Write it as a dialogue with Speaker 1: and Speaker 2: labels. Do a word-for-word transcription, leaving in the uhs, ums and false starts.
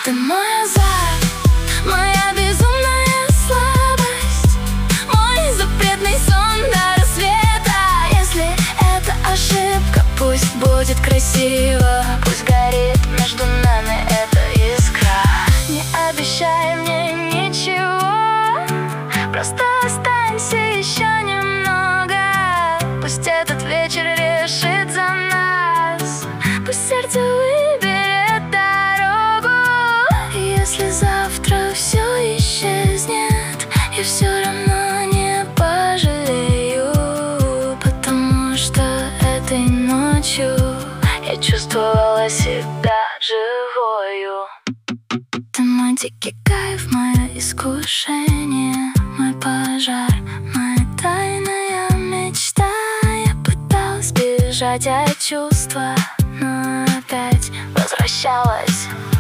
Speaker 1: Ты мой азарт, моя безумная слабость, мой запретный сон до рассвета. Если это ошибка, пусть будет красиво, пусть горит между нами эта искра. Не обещай мне ничего, просто останься еще немного. Пусть этот вечер решит за нас, пусть сердце выберет дорогу. Если завтра все исчезнет, я все равно не пожалею, потому что этой ночью я чувствовала себя живою. Ты мой дикий кайф, мое искушение, мой пожар, моя тайная мечта. Я пыталась бежать от чувства, но опять возвращалась.